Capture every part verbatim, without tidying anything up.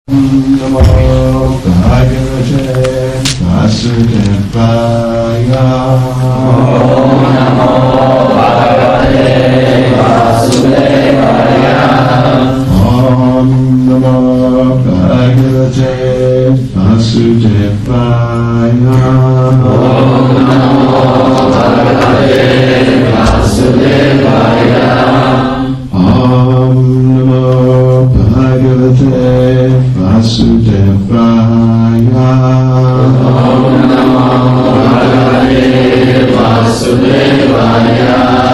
Namo Bhagavate Vasudevaya. Om Namo Bhagavate Vasudevaya. Om Namo Bhagavate Vasudevaya. Om Namo Bhagavate Vasudevaya. Om Namo Bhagavate Vasudevaya. Om Namo Bhagavate Vasudevaya.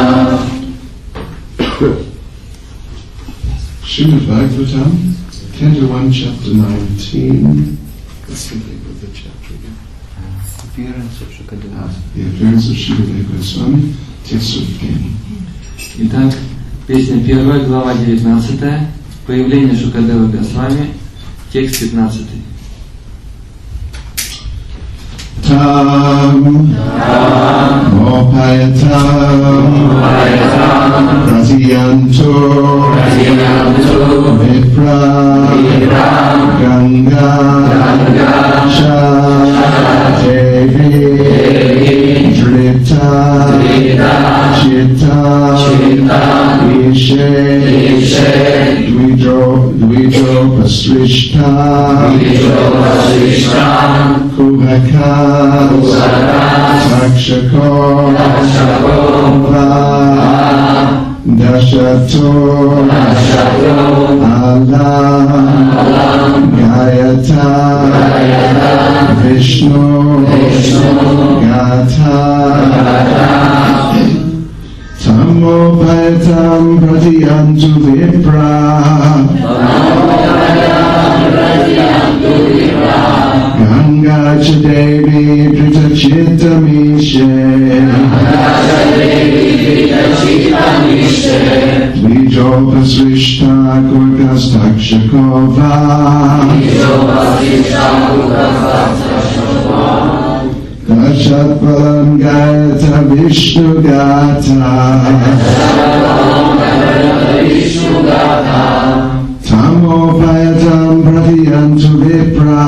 Srimad Bhagavatam, Canto one, Chapter nineteen. Let's think of the chapter again. Appearance of Shukadeva. The appearance of Shukadeva Goswami, text of beginning. Итак, песня первая, глава девятнадцатая, появление Шукадевы Госвами, текст пятнадцатый. Tam Mopayatam Pratiyanto Vipra Ganga Sha Devi Drita Chitta Ishe Dvidro Dvidro Pasrishta Kuhaka Takshako Va Dashato Alam Gayata Vishnu Gata Tamo Bhayatam Pratiyantu Vipra Ganga Chadevi Drita Chitta Mishe Dvijo Pasrishta Kurkas Takshakova Dashat Palam Gayata Vishnu Gata Tamo Bhayatam Pratiyantu Vipra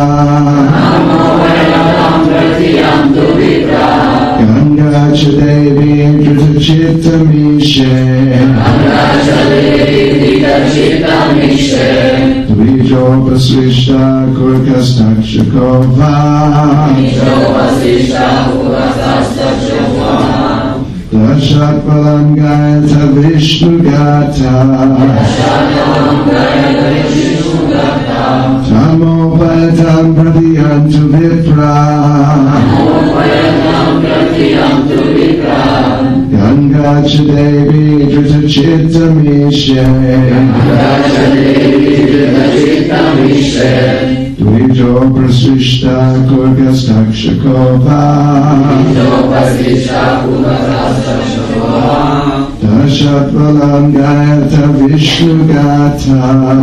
Ganga Chadevi Drita Chitta Mishe Dvijo Pasrishta Kurkas Takshakova Dashat Palam Gayata Vishnu Gata Tamo Bhayatam Pratiyantu Vipra Ganga Chadevi Drita Chitta Mishe Dvijo Prasrishta Kurgas Takshakova Dashat Palam Gayata Vishnu Gata.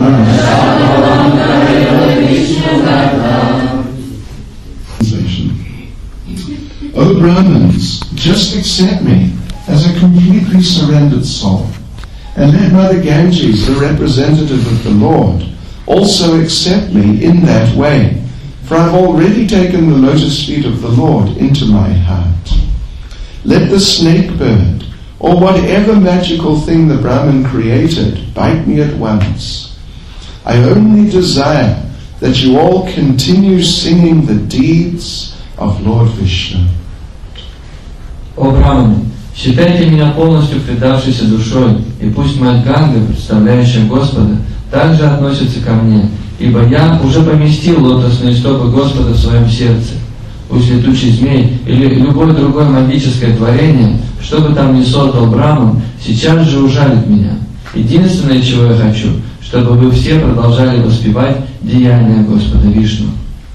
Translation. O Brahmins, just accept me as a completely surrendered soul, and let Mother Ganges, the representative of the Lord, also accept me in that way, for I've already taken the lotus feet of the Lord into my heart. Let the snake bird, or whatever magical thing the Brahmin created, bite me at once. I only desire that you all continue singing the deeds of Lord Vishnu. О Брахманы, считайте меня полностью предавшейся душой, и пусть мать Ганга, представляющая Господа, также относится ко мне, ибо я уже поместил лотосные стопы Господа в своем сердце. Пусть летучий змей или любое другое магическое творение, что бы там ни создал Брахман, сейчас же ужалит меня. Единственное, чего я хочу, чтобы вы все продолжали воспевать деяния Господа Вишну.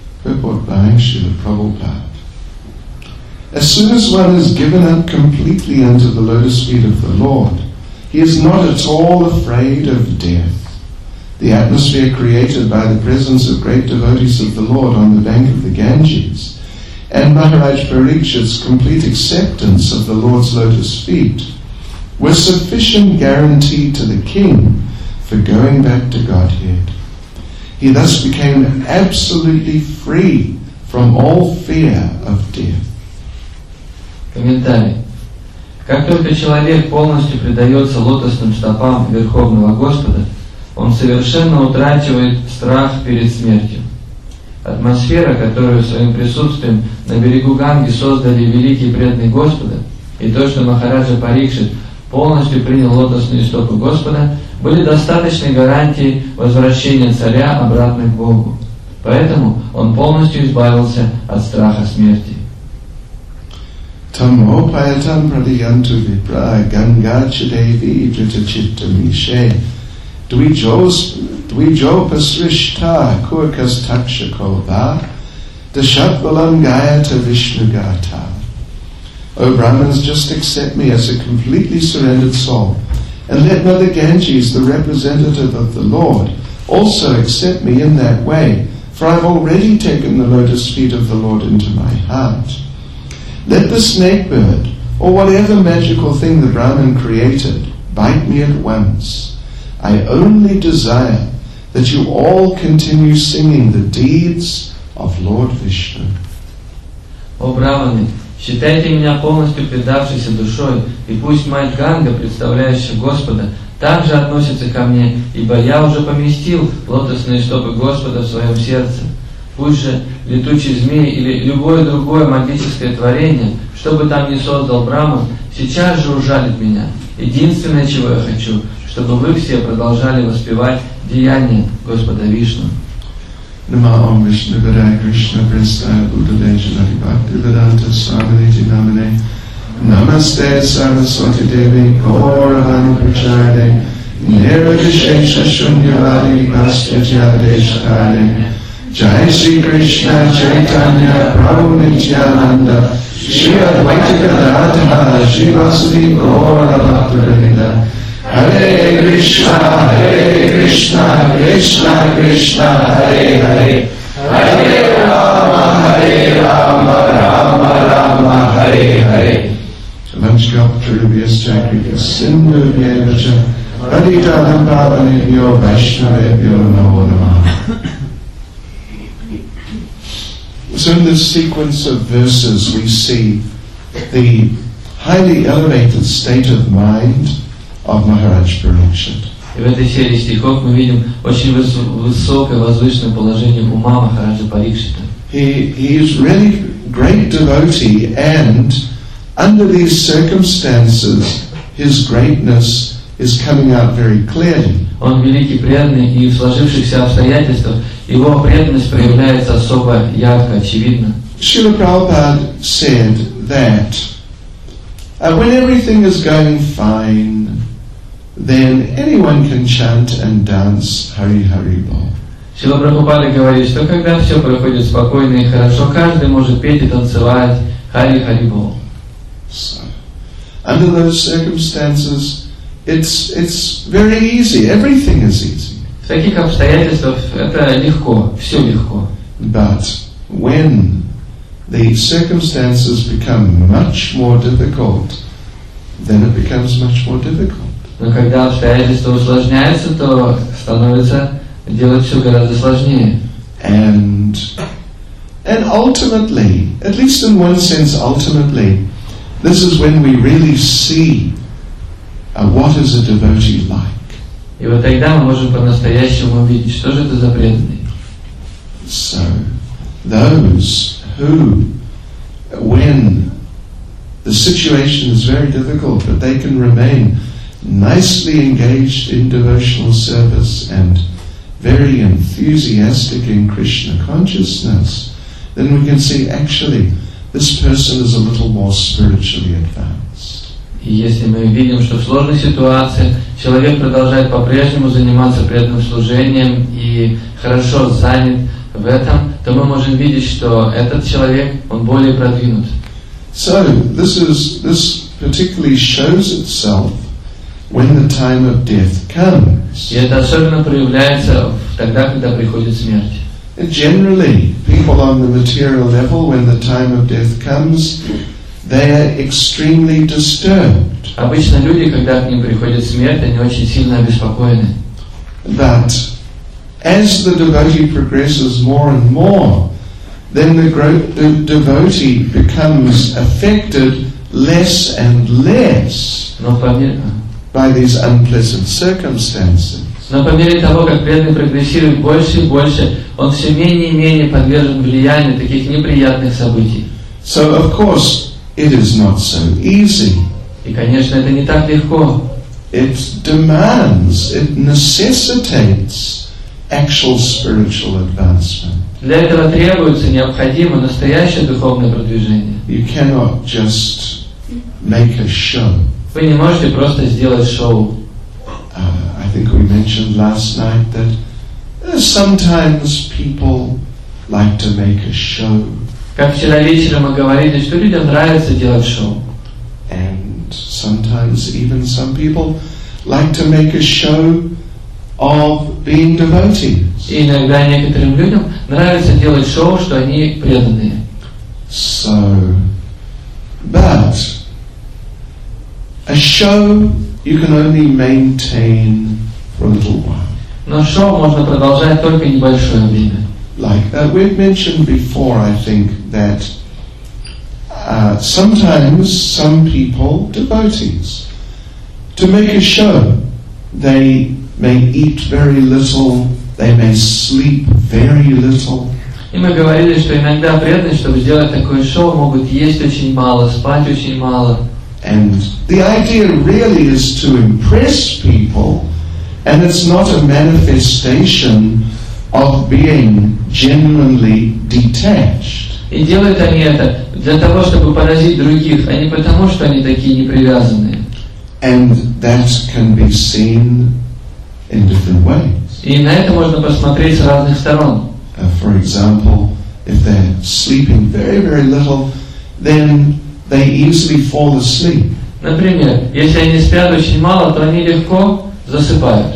As soon as one is given up completely unto the lotus feet of the Lord, he is not at all afraid of death. The atmosphere created by the presence of great devotees of the Lord on the bank of the Ganges, and Maharaj Parikshit's complete acceptance of the Lord's lotus feet, were sufficient guarantee to the king for going back to Godhead. He thus became absolutely free from all fear of death. Комментарий. Как только человек полностью предается лотосным стопам Верховного Господа, он совершенно утрачивает страх перед смертью. Атмосфера, которую своим присутствием на берегу Ганги создали великие преданные Господа, и то, что Махараджа Парикшит полностью принял лотосные стопы Господа, были достаточной гарантией возвращения царя обратно к Богу. Поэтому он полностью избавился от страха смерти. Tammo payatam pradiyantu vipra gangachadevi dritachitamishe dvijo pasrishta kurkas takshakova dashatvalam gayata vishnugata. O Brahmins, just accept me as a completely surrendered soul, and let Mother Ganges, the representative of the Lord, also accept me in that way, for I've already taken the lotus feet of the Lord into my heart. Let the snake bird, or whatever magical thing the Brahmin created, bite me at once. I only desire that you all continue singing the deeds of Lord Vishnu. О Брахманы, считайте меня полностью предавшейся душой, и пусть мать Ганга, представляющая Господа, также относится ко мне, ибо я уже поместил лотосные стопы Господа в своем сердце. Пусть же летучий змей или любое другое магическое творение, что бы там ни создал Брахман, сейчас же ужалит меня. Единственное, чего я хочу, чтобы вы все продолжали воспевать деяния Господа Вишну. Nama Om Vishnu Padaya Krishna Prestaya Buddhade Janati Bhakti Vedanta Swaminiti Namane Namaste Saraswati Devi Gauravani Pracharade Nirvishesha Shunyavadi Bhastya Jyade Shakade Jai Shri Krishna Chaitanya Prabhu Nityananda Shri Advaita Gadadhara Shri Vasudeva Gaura Bhaktivinoda Hare Krishna, Hare Krishna, Krishna Krishna, Hare Hare, Hare Rama, Hare Rama, Rama Rama, Hare Hare. Vanshkaptarubhyas Chakrika Sindhu Vyevacha Paditadam Pavanebhyo Vaishnavebhyo Namo Namaha. So in this sequence of verses we see the highly elevated state of mind of Maharaj Parikshit. И в этой серии стихов мы видим очень выс- высокое возвышенное положение ума Махараджа Парикшита. He, he is really great devotee, and under these circumstances his greatness is coming out very clearly. Он великий преданный, и в сложившихся обстоятельствах его преданность проявляется особо ярко, очевидно. Srila Prabhupada said that uh, when everything is going fine, then anyone can chant and dance Hari Hari Bol. Шрила Прабхупада говорит, что когда все проходит спокойно и хорошо, каждый может петь и танцевать Хари Хари Бол. So, under those circumstances, it's it's very easy. Everything is easy. В таких обстоятельствах это легко, все легко. But when the circumstances become much more difficult, then it becomes much more difficult. Но когда обстоятельства усложняются, то становится делать все гораздо сложнее. And and ultimately, at least in one sense, ultimately, this is when we really see uh, what is a devotee like. И вот тогда мы можем по-настоящему увидеть, что же это за преданный. So, those who, when the situation is very difficult, but they can remain nicely engaged in devotional service and very enthusiastic in Krishna consciousness, then we can see actually this person is a little more spiritually advanced. И если мы видим, что в сложной ситуации человек продолжает по-прежнему заниматься преданным служением и хорошо занят в этом, то мы можем видеть, что этот человек, он более продвинут. So, this is this particularly shows itself when the time of death comes. И это особенно проявляется тогда, когда приходит смерть. And generally, people on the material level, when the time of death comes, they are extremely disturbed. Обычно люди, когда к ним приходит смерть, они очень сильно обеспокоены. But as the devotee progresses more and more, then the, gro- the devotee becomes affected less and less Но по мере, by these unpleasant circumstances. но по мере того, как преданный прогрессирует больше и больше, он все менее и менее подвержен влиянию таких неприятных событий. So, of course, it is not so easy. И, конечно, это не так легко. It demands, it necessitates actual spiritual advancement. Для этого требуется необходимо настоящее духовное продвижение. You cannot just make a show. Вы не можете просто сделать шоу. Uh, I think we mentioned last night that uh, sometimes people like to make a show. Как вчера вечером мы говорили, что людям нравится делать шоу. And sometimes even some people like to make a show of being devotees. И иногда некоторым людям нравится делать шоу, что они преданные. So, but a show you can only maintain for a little while. Но шоу можно продолжать только небольшое время. Like uh, we've mentioned before, I think that uh, sometimes some people, devotees, to make a show, they may eat very little, they may sleep very little. И мы говорили, что иногда преданные, чтобы сделать такое шоу, могут есть очень мало, спать очень мало. And the idea really is to impress people, and it's not a manifestation of being genuinely detached. И делают они это для того, чтобы поразить других, а не потому, что они такие непривязанные. And that can be seen in different ways. И на это можно посмотреть с разных сторон. Uh, for example, if they're sleeping very, very little, then they easily fall asleep. Например, если они спят очень мало, то они легко засыпают.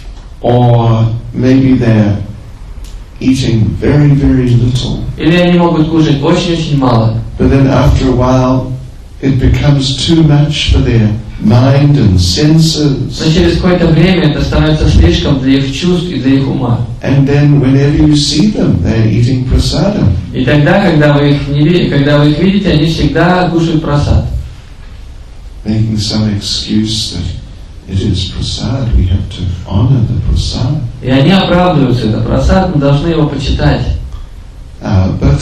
Or maybe they're eating very, very little. Или они могут кушать очень-очень мало. But then after a while, it becomes too much for their mind and senses. Но через какое-то время это становится слишком для их чувств и для их ума. And then whenever you see them, they're eating prasadam. И тогда, когда вы их не видите, когда вы их видите, они всегда кушают прасад. Making some excuse that it is prasad, we have to honor the prasad. И они оправдываются, это прасад, мы должны его почитать. Uh, but,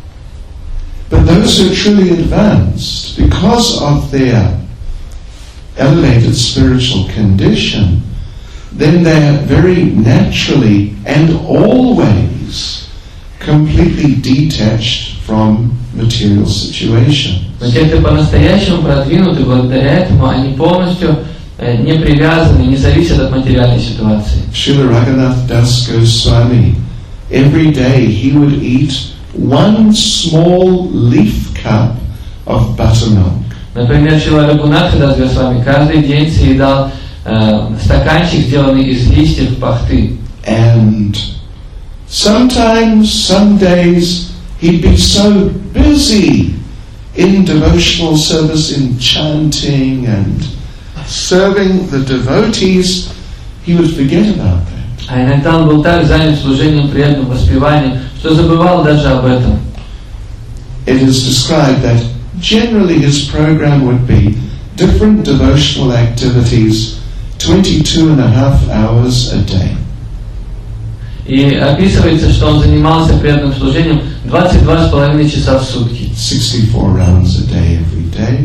but those who are truly advanced, because of their elevated spiritual condition, then they're very naturally and always completely detached from material situation. Но те, кто по-настоящему продвинуты, благодаря этому они полностью э, не привязаны, не зависят от материальной ситуации. Srila Raghunath Das Goswami, every day he would eat one small leaf cup of buttermilk. Например, Шрила Рагунатха Дас Госвами каждый день съедал э, стаканчик, сделанный из листьев пахты. And sometimes, some days, he'd be so busy in devotional service, in chanting and serving the devotees, he would forget about that. А иногда он был так занят служением, преданным, воспеванием, что забывал даже об этом. It is described that generally his program would be different devotional activities, twenty-two and a half hours a day. И описывается, что он занимался преданным служением двадцать два с половиной часа в сутки. sixty-four rounds a day every day.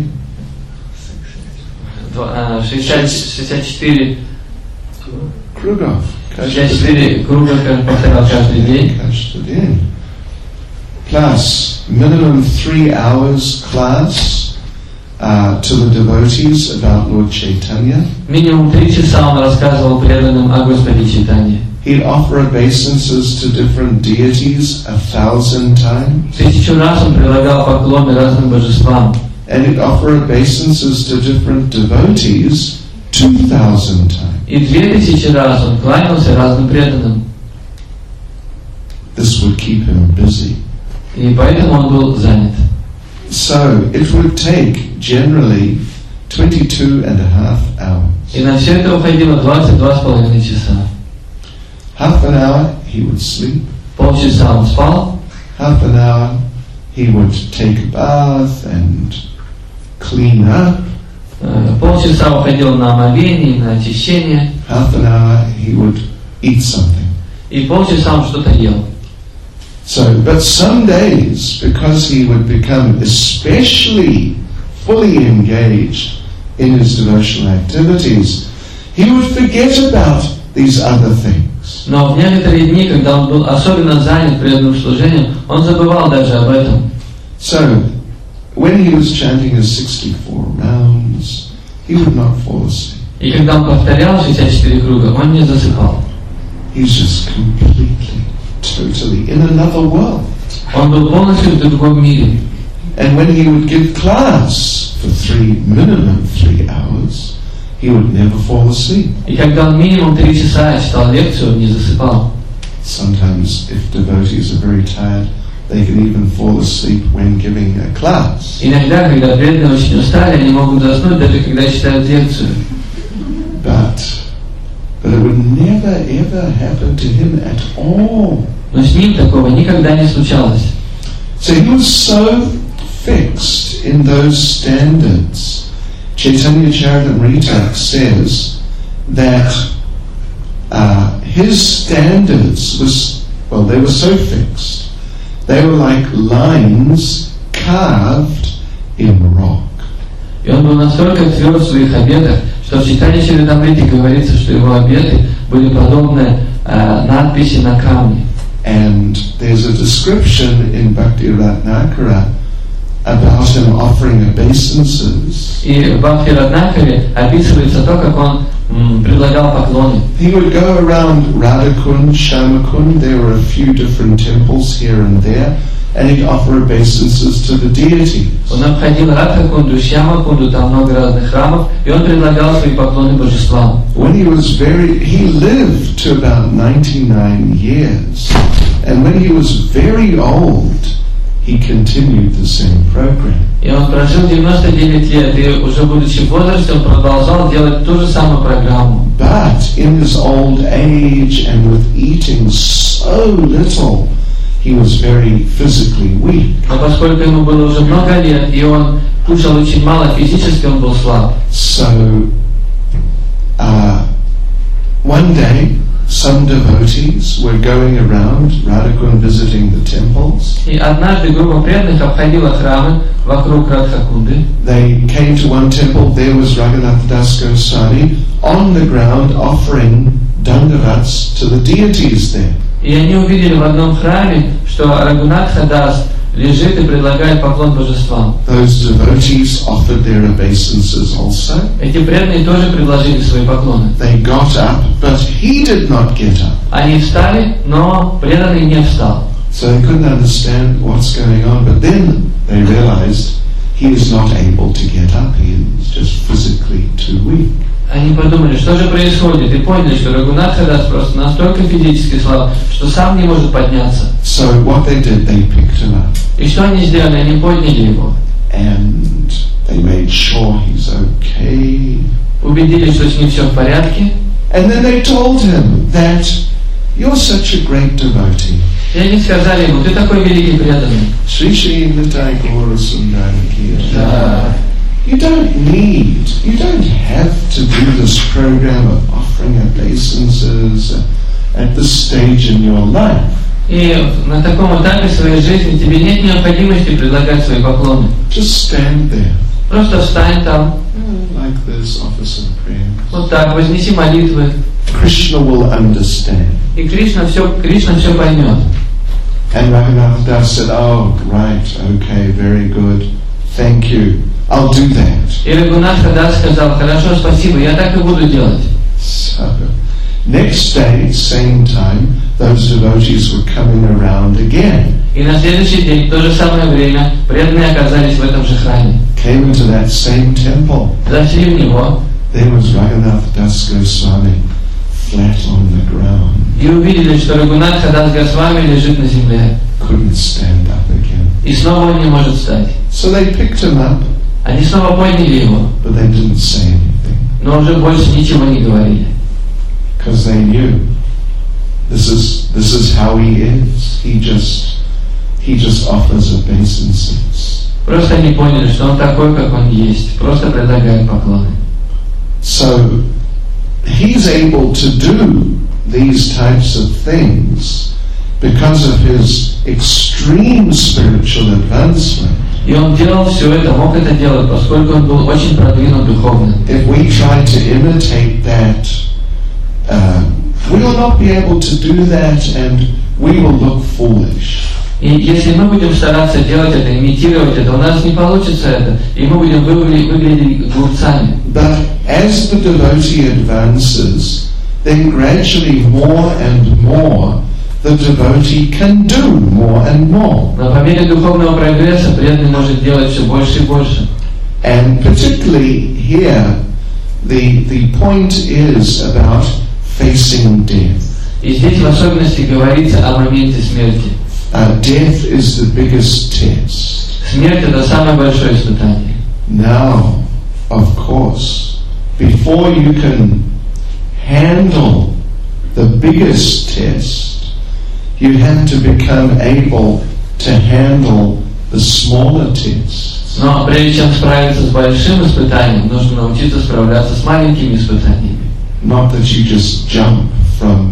шестьдесят, шестьдесят четыре Krugov. шестьдесят четыре круга повторял каждый день. Каждый день. Plus minimum three hours class uh, to the devotees about Lord Chaitanya. Минимум три часа он рассказывал преданным о Господе Чайтанье. He'd offer obeisances to different deities a thousand times. Тысячу раз он предлагал поклоны разным божествам. And he'd offer obeisances to different devotees two thousand times. И две тысячи раз он кланялся разным преданным. This would keep him busy. И поэтому он был занят. So it would take generally twenty-two and a half hours. И на все это уходило двадцать два с половиной часа. Half an hour he would sleep. Полчаса он спал, Half an hour he would take a bath and clean up. э, полчаса уходил на омовение, на очищение, Half an hour he would eat something. и полчаса он что-то ел. So, but some days, because he would become especially fully engaged in his devotional activities, he would forget about these other things. Но в некоторые дни, когда он был особенно занят преданным служением, он забывал даже об этом. So, when he was chanting his sixty-four rounds, he would not fall asleep. И когда он повторял шестьдесят четыре круга, он не засыпал. He was just completely, totally in another world. Он был полностью в другом мире. And when he would give class for three, minimum three hours, he would never fall asleep. И когда он минимум три часа читал лекцию, он не засыпал. Sometimes, if devotees are very tired, they can even fall asleep when giving a class. Иногда, когда преданные очень устали, они могут заснуть, даже когда читают лекцию. But, but it would never ever happen to him at all. Но с ним такого никогда не случалось. So he was so fixed in those standards. Chaitanya Charitamrita says that uh, his standards was, well, they were so fixed. They were like lines carved in rock. И он был настолько тверд в своих обетах, что в Чайтанья Чаритамрите говорится, что его обеты были подобны э, надписи на камне. And there's a description in Bhakti Ratnakara about him offering obeisances. И в Бхакти Ратнакаре описывается то, как он м, предлагал поклоны. He would go around Radhakund, Shamakund, there were a few different temples here and there, and he'd offer obeisances to the deities. Он обходил Радхакунду, Шьямакунду, там много разных храмов, и он предлагал свои поклоны божествам. When he was very, he lived to about ninety-nine years, and when he was very old, he continued the same program. И он прожил девяносто девять лет, и уже будучи в возрасте, он продолжал делать ту же самую программу. But in his old age and with eating so little, he was very physically weak. Но поскольку ему было уже много лет, и он кушал очень мало, физически он был слаб. So, uh, one day, some devotees were going around Radhakund visiting the temples. И однажды группа преданных обходила храмы вокруг Радхакунды. They came to one temple, there was Raghunath Das Goswami on the ground offering dandavats to the deities there. И они увидели в одном храме, что Рагунатха Дас лежит и предлагает поклон божествам. Those devotees offered their obeisances also. Эти преданные тоже предложили свои поклоны. They got up, but he did not get up. Они встали, но преданный не встал. So they couldn't understand what's going on, but then they realized he is not able to get up, he is just physically too weak. Они подумали, что же происходит, и поняли, что Рагунатха Дас просто настолько физически слаб, что сам не может подняться. So what they did, they picked him up. И что они сделали? Они подняли его. And they made sure he's okay. Убедились, что с ним все в порядке. And then they told him that you're such a great devotee. И они сказали ему, ты такой великий преданный. Shri Shri Nitai Gaura Sundari Kirtan. You don't need, you don't have to do this program of offering obeisances at this stage in your life. И на таком этапе своей жизни тебе нет необходимости предлагать свои поклоны. Just stand there. Просто встань там. Like this, offer some prayers. Вот так, вознеси молитвы. Krishna will understand. И Кришна все, Кришна все поймет. And Raghunath Das said, oh, right, okay, very good. Thank you. I'll do that. И Рагунатха Дас сказал, хорошо, спасибо, я так и буду делать. So, next day, same time, those devotees were coming around again. И на следующий день, в то же самое время, преданные оказались в этом же храме. Came into that same temple. Зашли в него. There was Raghunath Das Goswami, flat on the ground. И увидели, что Рагунатха Дас Госвами лежит на земле. Couldn't stand up again. И снова он не может встать. So they picked him up, Они снова подняли его, but they didn't say anything. но уже больше ничего не говорили. Because they knew This is this is how he is. He just he just offers obeisances. Просто они поняли, что он такой, как он есть, просто предлагает поклоны. So he's able to do these types of things because of his extreme spiritual advancement. И он делал все это, мог это делать, поскольку он был очень продвинут духовно. If we try to imitate that, uh, we will not be able to do that, and we will look foolish. И если мы будем стараться делать это, имитировать это, у нас не получится это, и мы будем выглядеть, выглядеть глупцами. But as the devotee advances, then gradually more and more the devotee can do more and more. Но по мере духовного прогресса преданный может делать все больше и больше. And particularly here, the the point is about facing death. И здесь в особенности говорится о моменте смерти. Uh, death is the biggest test. Смерть — это самое большое испытание. Now, of course, before you can handle the biggest test, you have to become able to handle the smaller tests. Но прежде чем справиться с большим испытанием, нужно научиться справляться с маленькими испытаниями. Not that you just jump from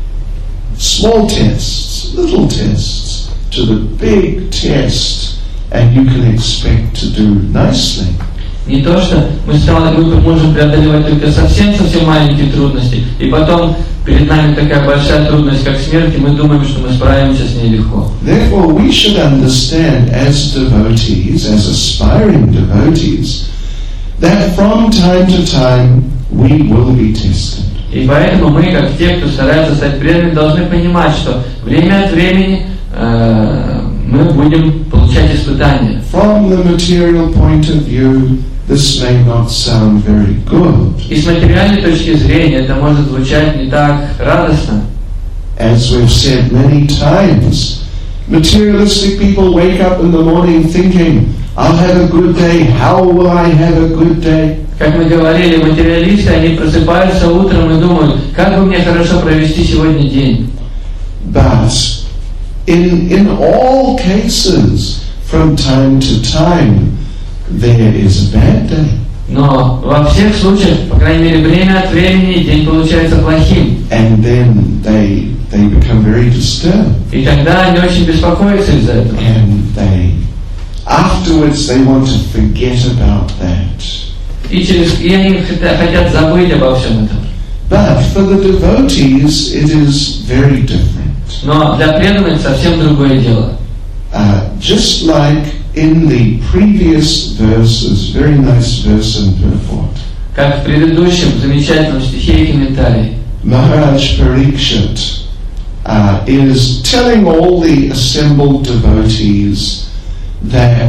small tests, little tests, to the big test, and you can expect to do nicely. Не то, что мы, стали, мы можем преодолевать только совсем-совсем маленькие трудности, и потом перед нами такая большая трудность, как смерть, и мы думаем, что мы справимся с ней легко. Therefore, we should understand as devotees, as aspiring devotees, that from time to time we will be tested. И поэтому мы, как те, кто старается стать преданными, должны понимать, что время от времени э, мы будем получать испытания. From the material point of view, this may not sound very good. И с материальной точки зрения это может звучать не так радостно. As we've said many times, materialistic people wake up in the morning thinking, I'll have a good day, how will I have a good day? Как мы говорили, материалисты, они просыпаются утром и думают, как бы мне хорошо провести сегодня день. But in, in all cases, from time to time, there is a bad day. Но во всех случаях, по крайней мере, время от времени день получается плохим. And then they, they become very disturbed. И тогда они очень беспокоятся из-за этого. And they, afterwards they want to forget about that. И, через, и они хотят забыть обо всем этом. But for the devotees, it is very different. Но для преданных совсем другое дело. Uh, just like in the previous verses, very nice verse in purport, Как в предыдущем замечательном стихе и комментарии. Maharaj Parikshit uh, is telling all the assembled devotees that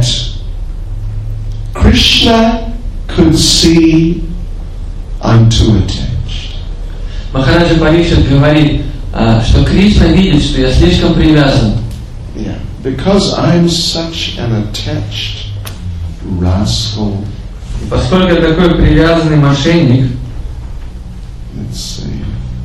Krishna could see I'm too attached. Махараджа Парикшит говорит, что Кришна видит, что я слишком привязан. Yeah, because I'm such an attached rascal. И поскольку я такой привязанный мошенник, Let's see.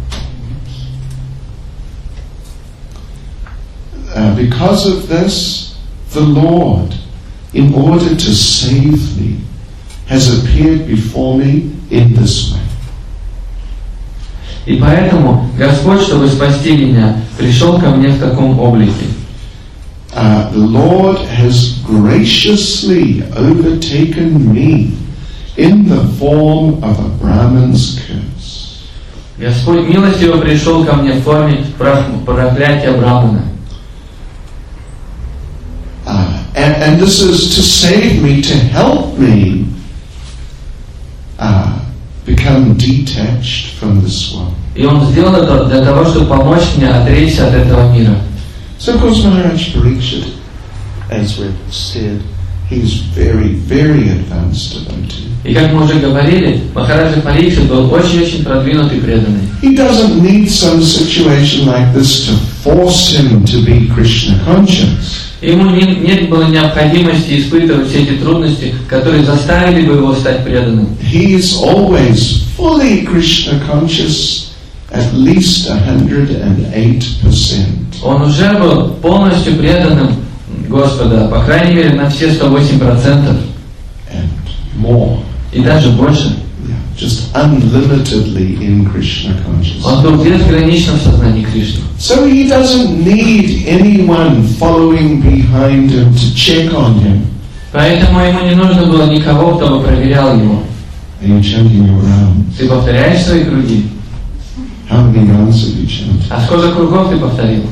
Uh, because of this, the Lord, in order to save me, has appeared before me in this way. и поэтому Господь, чтобы спасти меня, пришел ко мне в таком облике. Uh, the Lord has graciously overtaken me in the form of a Brahman's curse. Господь милостиво пришел ко мне в форме проклятия Брамана. Uh, and, and this is to save me, to help me uh, become detached from this world. И Он сделал это для того, чтобы помочь мне отречься от этого мира. So of course Maharaj Parikshit, as we've said, he's very, very advanced devotee. И как мы уже говорили, Махараджа Парикшит был очень-очень продвинутый преданный. He doesn't need some situation like this to force him to be Krishna conscious. Ему не, нет было необходимости испытывать все эти трудности, которые заставили бы его стать преданным. He is always fully Krishna conscious at least one hundred eight percent. Он уже был полностью преданным Господа, по крайней мере, на все сто восемь процентов. And more. И даже больше. Yeah, just unlimitedly in Krishna consciousness. Он был безгранично в сознании Кришны. So he doesn't need anyone following behind him to check on him. Поэтому ему не нужно было никого, кто бы проверял его. Are you chanting your rounds? Ты повторяешь свои круги? How many rounds have you chanted? А сколько кругов ты повторил?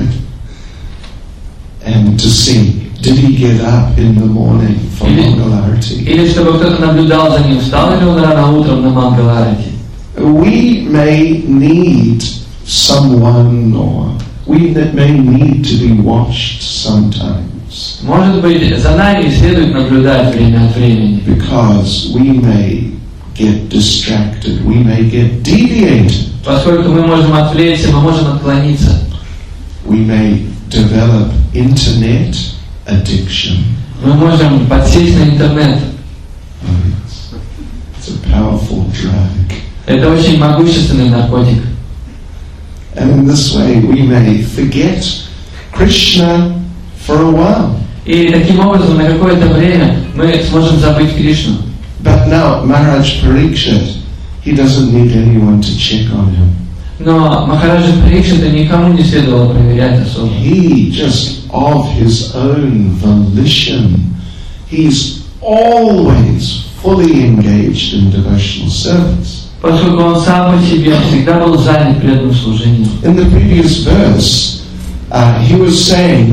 And to see, did he get up in the morning for Mangalarati? Или чтобы кто-то наблюдал за ним, встал ли он рано утром на Мангаларати? We may need someone, or we may need to be watched sometimes. Может быть, за нами следует наблюдать время от времени. Because we may get distracted, we may get deviated. Поскольку мы можем отвлечься, мы можем отклониться. We may develop internet addiction. Мы можем подсесть на интернет. Oh, it's, it's a powerful drug. Это очень могущественный наркотик. And in this way we may forget Krishna for a while. И таким образом на какое-то время мы сможем забыть Кришну. But now Maharaj Parikshit, he doesn't need anyone to check on him. Но Махараджа Парикшита никому не следовало проверять особо. He just of his own volition, he's always fully engaged in devotional service. Поскольку он сам по себе всегда был занят преданным служением. In the previous verse, uh, he was saying,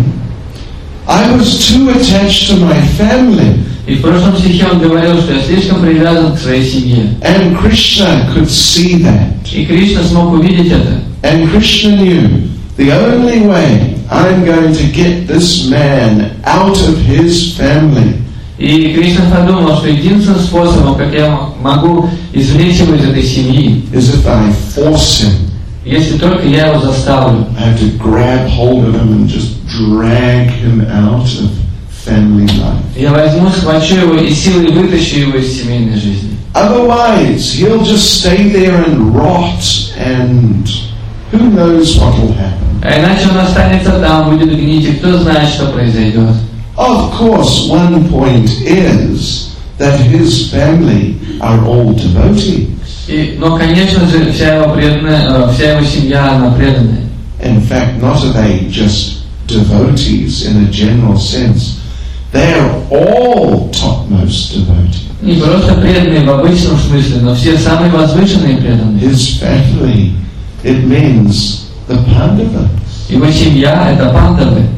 I was too attached to my family. И в прошлом стихе он говорил, что я слишком привязан к своей семье. And Krishna could see that. И Кришна смог увидеть это. And Krishna knew the only way I'm going to get this man out of his family И Кришна подумал, что единственным способом, как я могу извлечь его из этой семьи, is if I force him. если только я его заставлю. I have to grab hold of him and just drag him out of family life. Я возьму, схвачу его и силой вытащу его из семейной жизни. Otherwise, he'll just stay there and rot, and who knows what will happen. А иначе он останется там, будет гнить, и кто знает, что произойдет. Of course, one point is that his family are all devotees. И, но, конечно же, вся его, преданная, вся его семья, она преданная. In fact, not are they just devotees in a general sense. They are all topmost devotees. Не просто преданные в обычном смысле, но все самые возвышенные преданные. His family, it means the Pandavas. Его семья — это пандавы.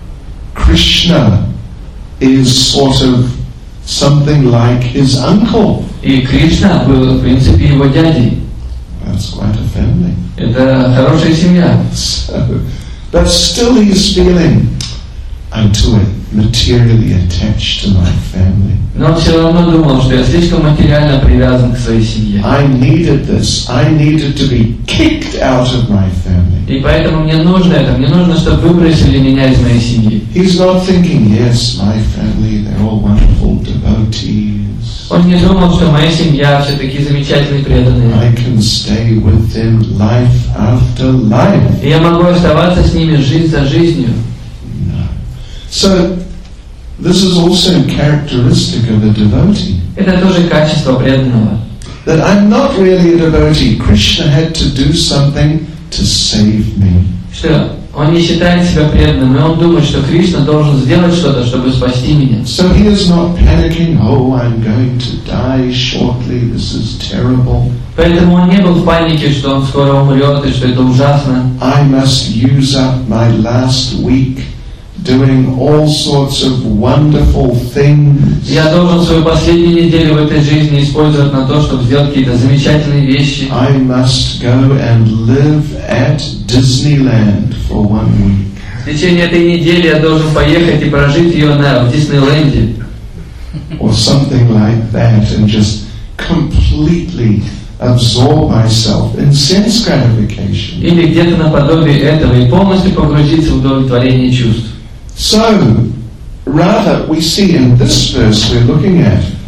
Krishna is sort of something like his uncle. И Кришна был, в принципе, его дядей. That's quite a family. Это хорошая семья. So, but still he's feeling, I'm too materially attached to my family. Но он все равно думал, что я слишком материально привязан к своей семье. I needed this. I needed to be kicked out of my family. И поэтому мне нужно это. Мне нужно, чтобы выбросили меня из моей семьи. He's not thinking, yes, my family, they're all wonderful devotees. Он не думал, что моя семья все такие замечательные преданные. I can stay with them life after life. И я могу оставаться с ними жизнь за жизнью. No. So, this is also characteristic of a devotee. Это тоже качество преданного. That I'm not really a devotee. Krishna had to do something to save me. Что он не считает себя преданным, и он думает, что Кришна должен сделать что-то, чтобы спасти меня. So he is not panicking, oh, I'm going to die shortly, this is terrible. Поэтому он не был в панике, что он скоро умрет, и что это ужасно. I must use up my last week doing all sorts of wonderful things. Я должен свою последнюю неделю в этой жизни использовать на то, чтобы сделать какие-то замечательные вещи. I must go and live at Disneyland for one week. В течение этой недели я должен поехать и прожить ее на, в Диснейленде. Or something like that, and just completely absorb myself in sense gratification. Или где-то наподобие этого, и полностью погрузиться в удовлетворение чувств. So, rather, we see in this verse we're looking at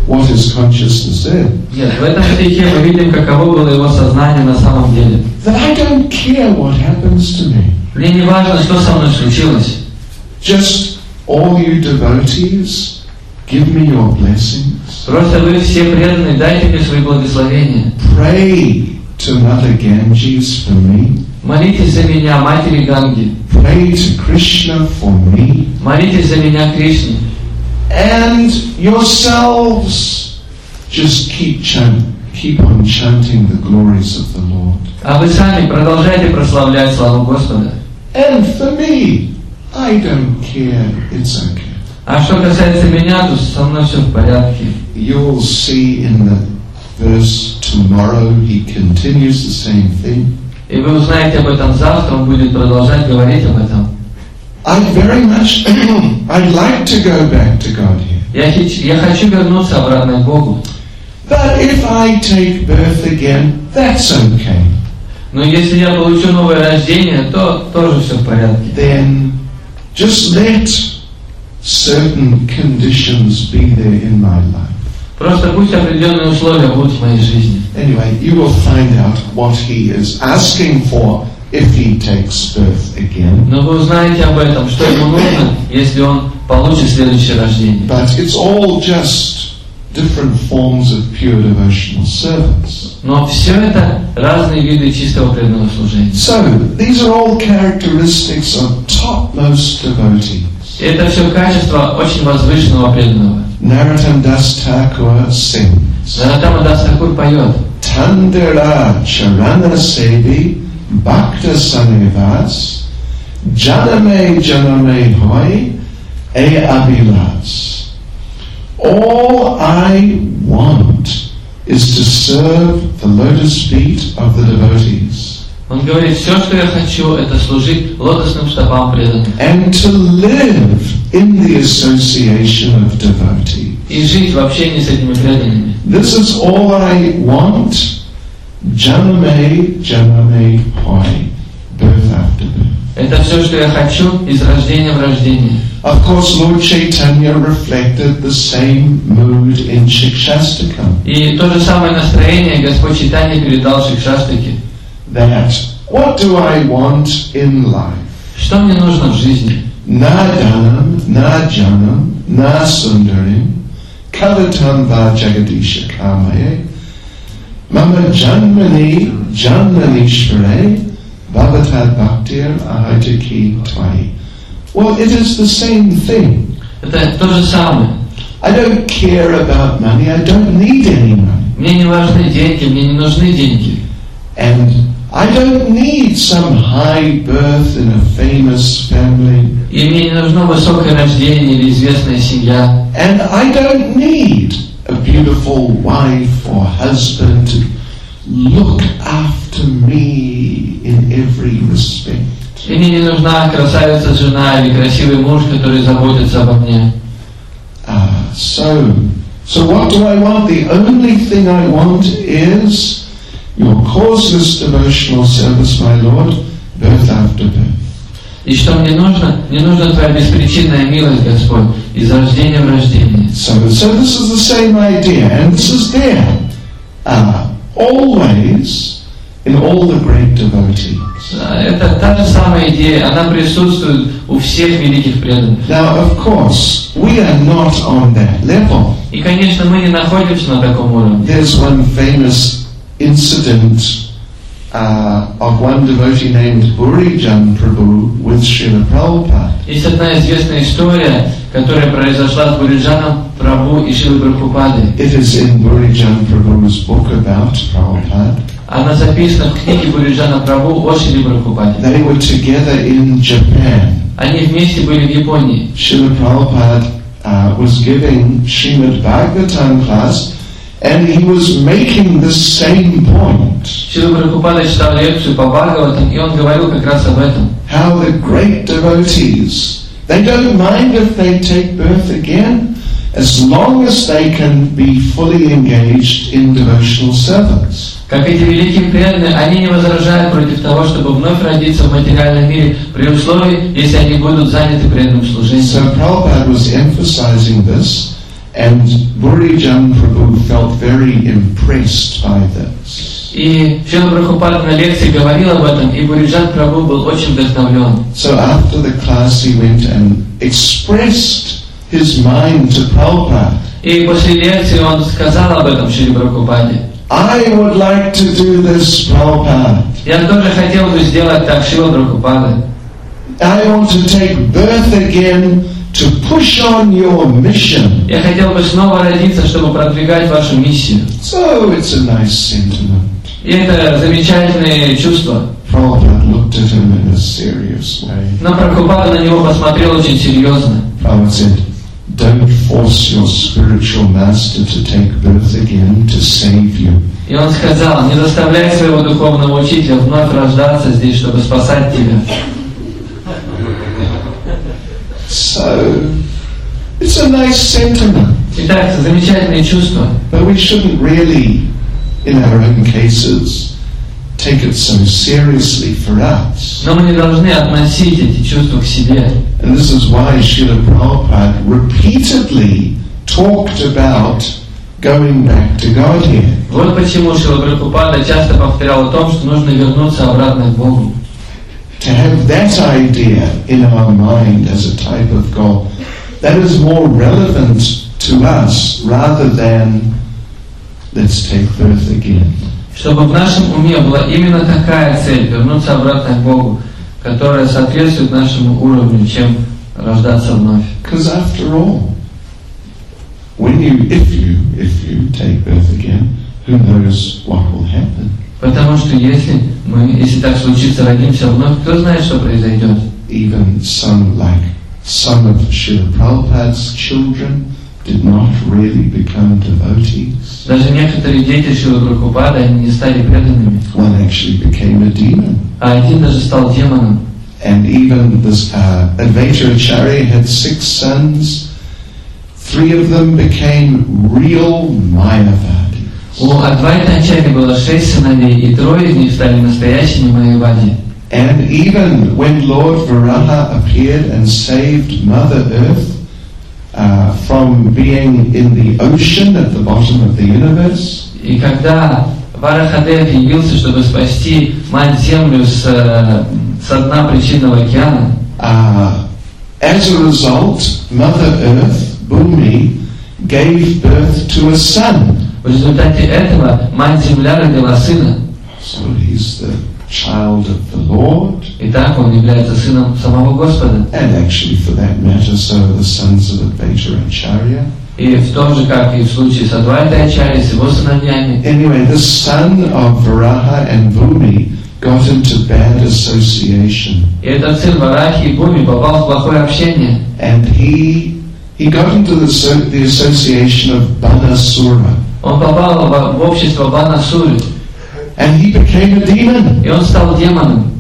what his consciousness is. Нет, в этом стихе мы видим, каково было его сознание на самом деле. That I don't care what happens to me. Мне не важно, что со мной случилось. Just all you devotees, give me your blessings. Просто вы все преданные, дайте мне свои благословения. Pray to Mother Ganges for me. Молитесь за меня, Матери Ганги. Pray to Krishna for me. Молитесь за меня, Кришне. And yourselves just keep chant, keep on chanting the glories of the Lord. А вы сами продолжайте прославлять славу Господа. And for me, I don't care, it's okay. А что касается меня, то со мной все в порядке. You'll see in the verse tomorrow, he continues the same thing. И вы узнаете об этом завтра, он будет продолжать говорить об этом. I'd very much, I'd like to go back to God here. Я, я хочу вернуться обратно к Богу. But if I take birth again, that's okay. Но если я получу новое рождение, то тоже все в порядке. Then just let certain conditions be there in my life. Просто пусть определенные условия будут в моей жизни. Anyway, you will find out what he is asking for if he takes birth again. Но вы узнаете об этом, что ему нужно, если он получит следующее рождение. But it's all just different forms of pure devotional service. Но все это разные виды чистого преданного служения. So, these are all characteristics of topmost devotees. И это все качество очень возвышенного преданного. Narottam Das Thakur sings. Нароттама Дас Thakур поет. Tandira Charana Sevi Bhakta Sanivas Janame Janame Hoy E Abhilas. All I want is to serve the lotus feet of the devotees. Он говорит, все, что я хочу, это служить лотосным стопам преданных. And to live in the association of devotees. И жить в общении с этими преданными. This is all I want. Janame, Janame, Hoy, birth after birth. Это все, что я хочу, из рождения в рождение. Of course, Lord Chaitanya reflected the same mood in Shikshastakam. И то же самое настроение Господь Чайтанья передал Шикшастаке. That, what do I want in life? Что мне нужно в жизни? Na dhanam, na janam, na sundarim, kalatam va jagadisha kamaye, mama janmani, janmanishvare, bhavatad bhaktir ahitaki tvai. Well, it is the same thing. Это то же самое. I don't care about money, I don't need any money. Мне не важны деньги, мне не нужны деньги. And I don't need some high birth in a famous family. И мне не нужно высокое рождение или известная семья. And I don't need a beautiful wife or husband to look after me in every respect. И мне не нужна красавица жена или красивый муж, который заботится обо мне. Ah, so, so what do I want? The only thing I want is your causeless devotional service, my Lord, birth after birth. И что мне нужно? Мне нужна Твоя беспричинная милость, Господь, из рождения в рождение. So, so this is the same idea, and this is there, uh, always in all the great devotees. Это та же самая идея, она присутствует у всех великих преданных. Now, of course, we are not on that level. И, конечно, мы не находимся на таком уровне. There's one famous incident uh, of one devotee named Burijan Prabhu with Srila Prabhupada. Есть одна известная история, которая произошла с Буриджаном Прабху и Шрилой Прабхупадой. It is in Burijan Prabhu's book about Prabhupada. Она записана в книге Буриджана Прабху о Шриле Прабхупаде. They were together in Japan. Они вместе были в Японии. Srila Prabhupada uh, was giving Srimad Bhagavatam class, and he was making the same point. Шрила Прабхупада читал лекцию по Бхагаватам, и он говорил как раз об этом. How the great devotees, they don't mind if they take birth again, as long as they can be fully engaged in devotional service. Как эти великие преданные, они не возражают против того, чтобы вновь родиться в материальном мире, при условии, если они будут заняты преданным служением. So Prabhupada was emphasizing this, And Burijan Prabhu felt very impressed by this. И Шрила Прабхупада на лекции говорил об этом, и Буриджан Прабху был очень вдохновлен. So after the class he went and expressed his mind to Prabhupada. И после лекции он сказал об этом Шриле Прабхупаде. I would like to do this, Prabhupada. Я тоже хотел бы сделать так, Шрила Прабхупада. I want to take birth again to push on your mission. Я хотел бы снова родиться, чтобы продвигать вашу миссию. So it's a nice sentiment. И это замечательные чувства. Prabhupada looked at him in a serious way. Но Прабхупада на него посмотрел очень серьезно. Prabhupada said, don't force your spiritual master to take birth again to save you. И он сказал, не заставляй своего духовного учителя вновь рождаться здесь, чтобы спасать тебя. So, it's a nice sentiment. Итак, замечательные чувства. But we shouldn't really, in our own cases, take it so seriously for us. Но мы не должны относить эти чувства к себе. And this is why Srila Prabhupada repeatedly talked about going back to Godhead. Вот почему Шрила Прабхупада часто повторял о том, что нужно вернуться обратно к Богу. To have that idea in our mind as a type of goal, that is more relevant to us rather than let's take birth again. Чтобы в нашем уме была именно такая цель, вернуться обратно к Богу, которая соответствует нашему уровню, чем рождаться вновь. Because after all, when you, if you, if you take birth again, who knows what will happen? Потому что если мы, если так случится, родимся вновь, кто знает, что произойдет? Even some, like some of Srila Prabhupada's children did not really become devotees. Даже некоторые дети Шрилы Прабхупады, они не стали преданными. One actually became a demon. А один даже стал демоном. And even this uh, Advaita Acharya had six sons. Three of them became real Mayavadis. У Адвайта Ачарьи было шесть сыновей, и трое из них стали настоящими Майявади. And even when Lord Varaha appeared and saved Mother Earth uh, from being in the ocean at the bottom of the universe, И когда Варахадев явился, чтобы спасти Мать-Землю с, со дна причинного океана, uh, as a result, Mother Earth, Bhumi, gave birth to a son. в результате этого Мать-Земля родила сына. So he's the child of the Lord. И так он является сыном самого Господа. And actually, for that matter, so are the sons of Advaita Acharya. И в том же, как и в случае с Адвайтой Ачарьей, с его сыновьями. Anyway, the son of Varaha and Bhumi got into bad association. И этот сын Варахи и Бхуми попал в плохое общение. And he he got into the, the association of Banasura. Он попал в, в общество Банасуры. And he became a demon. И он стал демоном.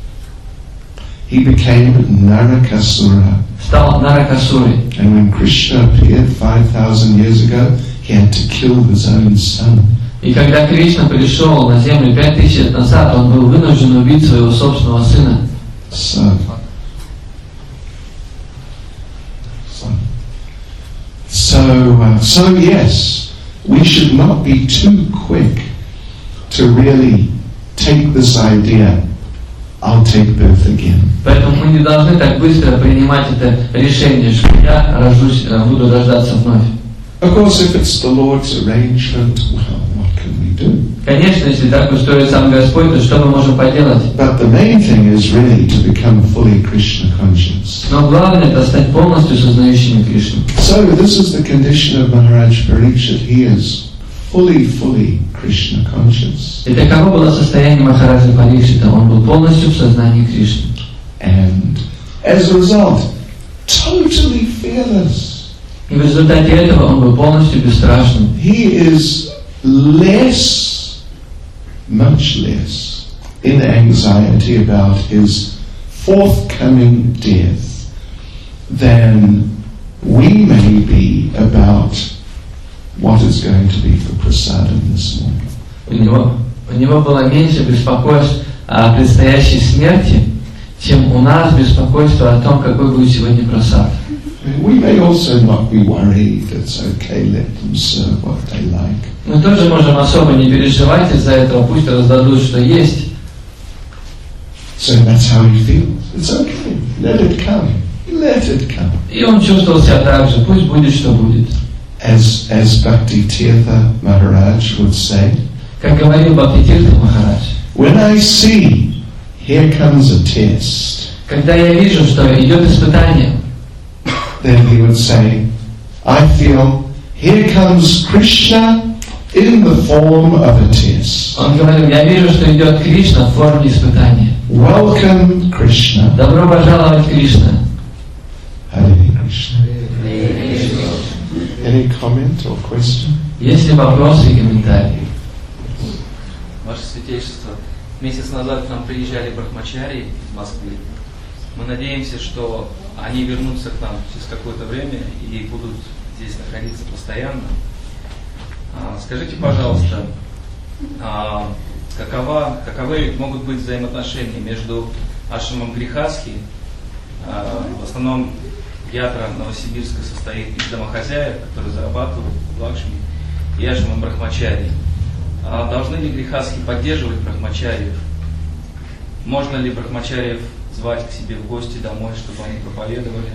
He became Narakasura. Стал Наракасурой. And when Krishna appeared five thousand years ago, he had to kill his own son. И когда Кришна пришел на землю пять тысяч лет назад, он был вынужден убить своего собственного сына. So, so, so, uh, so yes, we should not be too quick to really take this idea, I'll take birth again. Поэтому мы не должны так быстро принимать это решение, что я рожусь, буду рождаться вновь. Of course, if it's the Lord's arrangement, well, what can we do? Конечно, если так устроит сам Господь, то что мы можем поделать? But the main thing is really to become fully Krishna conscious. Но главное это стать полностью сознающими Кришну. So this is the condition of Maharaj Parikshit. He is fully, fully Krishna conscious. И таково было состояние Махараджа Парикшита. Он был полностью в сознании Кришны. And as a result, totally fearless. И в результате этого он был полностью бесстрашным. He is less, much less, in anxiety about his forthcoming death than we may be about what is going to be for prasadam this morning. У него, у него было меньше беспокойств о предстоящей смерти, чем у нас беспокойство о том, какой будет сегодня просад. We may also not be worried. It's okay, let them serve what they like. Мы тоже можем особо не переживать из-за этого, пусть раздадут, что есть. So that's how he feels. It's okay. Let it come. Let it come. И он чувствовал себя так же, пусть будет, что будет. As as Bhakti Tirtha Maharaj would say, как говорил Бхактитиртха Махарадж, when I see here comes a test, когда я вижу, что идет испытание, then he would say, I feel here comes Krishna in the form of a test. Он говорил, я вижу, что идет Кришна в форме испытания. Welcome, Krishna. Добро пожаловать, Кришна. Hare Krishna. Any comment or question? Есть ли вопросы и комментарии? Ваше Святейшество, месяц назад к нам приезжали брахмачари из Москвы. Мы надеемся, что они вернутся к нам через какое-то время и будут здесь находиться постоянно. Скажите, пожалуйста, какова, каковы могут быть взаимоотношения между ашрамом Грихастхи, в основном ятра Новосибирска состоит из домохозяев, которые зарабатывают в Лакшми, и ашрамом брахмачари. Должны ли грехастхи поддерживать брахмачариев? Можно ли брахмачариев звать к себе в гости домой, чтобы они проповедовали?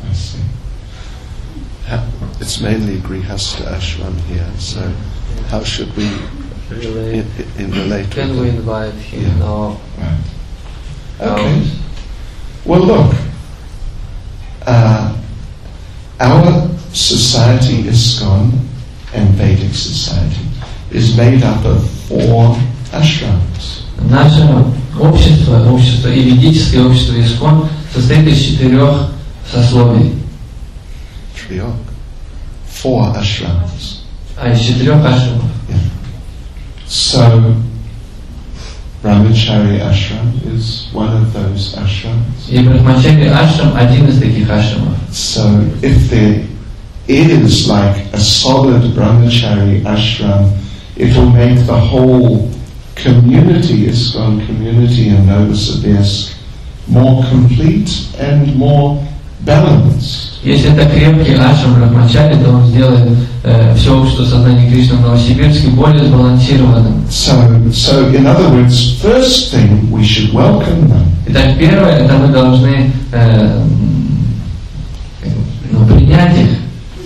It's mainly Grihastha ashram here, so how should we Relate. in, in relate Can with we them? invite him Yeah. now? Right. Okay. Well, look, uh, our society, ISKCON, and Vedic society is made up of four ashrams. Наше общество, общество и ведическое общество ИСККОН состоит из четырех сословий. Triyok. Four ashrams. А из четырех ашрамов. Yeah. So, Brahmachari ashram is one of those ashrams. И Брахмачари ашрам один из таких ашрамов. So, if there is like a solid Brahmachari ashram, it will make the whole community, ISKCON community in Novosibirsk, more complete and more balanced. Если это крепкий ашрам Брахмачари, то он сделает э, все общество сознания Кришны в Новосибирске более сбалансированным. So, so in other words, first thing we should welcome them. Итак, первое, это мы должны э, ну, принять их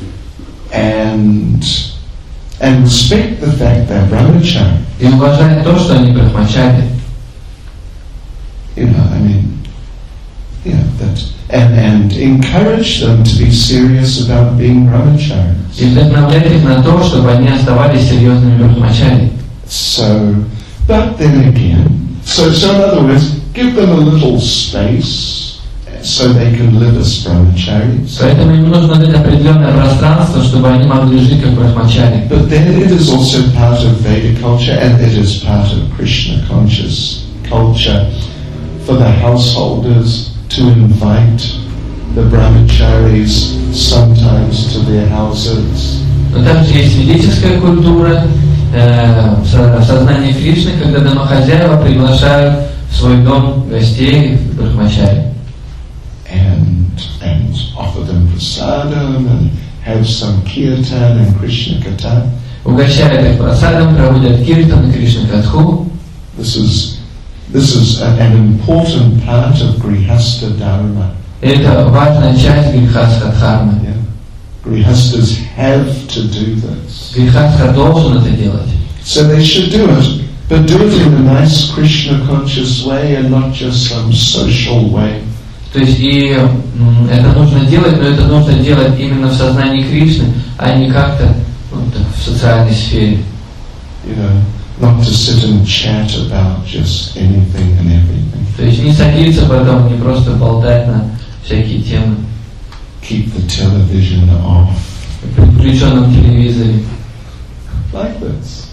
and and respect the fact they're brahmachari. и уважать то, что они брахмачари. You know, I mean, yeah, that, and and encourage them to be serious about being brahmacharis. И вдохновлять их на то, чтобы они оставались серьезными брахмачари. So, but then again, so so in other words, give them a little space so they can live as brahmacharis. Поэтому им нужно дать определенное пространство, чтобы они могли жить как брахмачари. But then it is also part of Vedic culture and it is part of Krishna conscious culture for the householders to invite the brahmacharis sometimes to their houses. Но также есть ведическая культура, э, в сознании Кришны, когда домохозяева приглашают в свой дом гостей брахмачари. And, and offer them prasadam and have some kirtan and Krishna katha. Угощают их прасадом, проводят киртан и Кришна катху. This is this is a, an important part of Grihastha Dharma. Это важная часть грихастха дхармы. Yeah. Grihasthas have to do this. Грихастха должен это делать. So they should do it, but do it in a nice Krishna conscious way and not just some social way. То есть и м, это нужно делать, но это нужно делать именно в сознании Кришны, а не как-то ну, так, в социальной сфере. You know, not to sit and chat about just anything and everything. То есть не садиться потом, не просто болтать на всякие темы Keep the television off. при включенном телевизоре. Like this.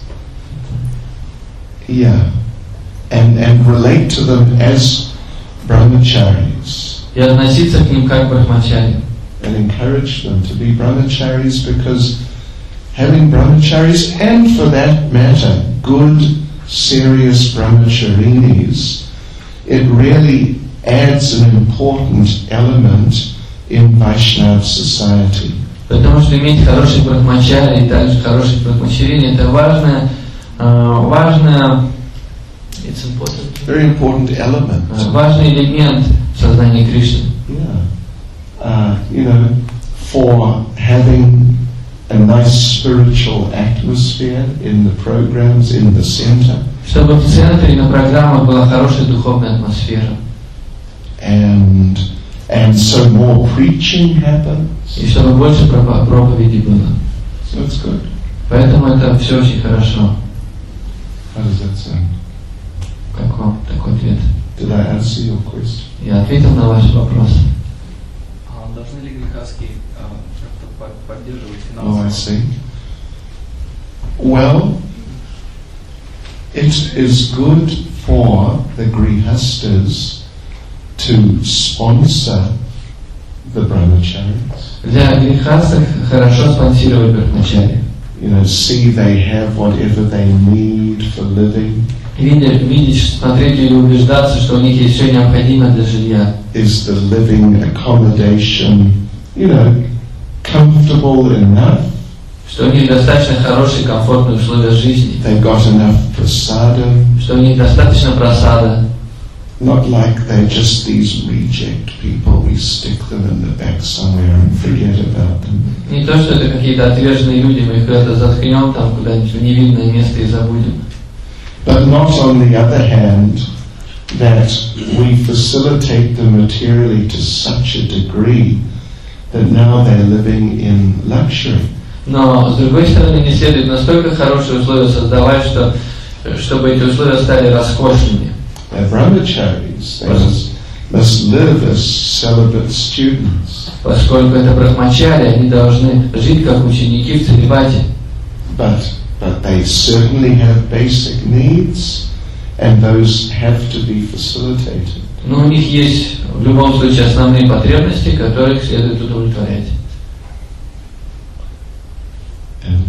Yeah. And and relate to them as brahmacharis. И относиться к ним как брахмачари. And encourage them to be brahmacharis because having brahmacharis and for that matter good serious brahmacharinis, it really adds an important element in Vaishnava society. Потому что иметь хороший брахмачари и также хороший брахмачарини — это важное, важное, it's important, very important element. важный элемент в сознании Кришны. Yeah. Uh, you know, for having a nice spiritual atmosphere in the programs, in the center. Чтобы в центре на программах была хорошая духовная атмосфера. And and so more preaching happens. И чтобы больше проповедей было. So it's good. Поэтому это все очень хорошо. How does that sound? Как вам такой ответ? Did I answer your question? Я ответил на ваш вопрос. А должны ли грехаские как-то поддерживать Oh, I финансово? see. Well, it is good for the grihastas to sponsor the brahmacharis. Для грехастов хорошо спонсировать брахмачари. You know, see they have whatever they need for living. Видеть, видеть, смотреть или убеждаться, что у них есть все необходимое для жилья. Is the living accommodation, you know, comfortable enough? Что у них достаточно хорошие, комфортные условия жизни. They've got enough prasadam. Что у них достаточно просада. Not like they're just these reject people, we stick them in the back somewhere and forget about them. Не то, что это какие-то отверженные люди, мы их куда-то заткнем там куда-нибудь в невидное место и забудем. But not on the other hand, that we facilitate them materially to such a degree that now they're living in luxury. Но, с другой стороны, не следует настолько хорошие условия создавать, что, чтобы эти условия стали роскошными. They're brahmacharis, they must, must live as celibate students. Поскольку это брахмачари, они должны жить как ученики в целибате. But, but they certainly have basic needs, and those have to be facilitated. Но у них есть в любом случае основные потребности, которых следует удовлетворять. And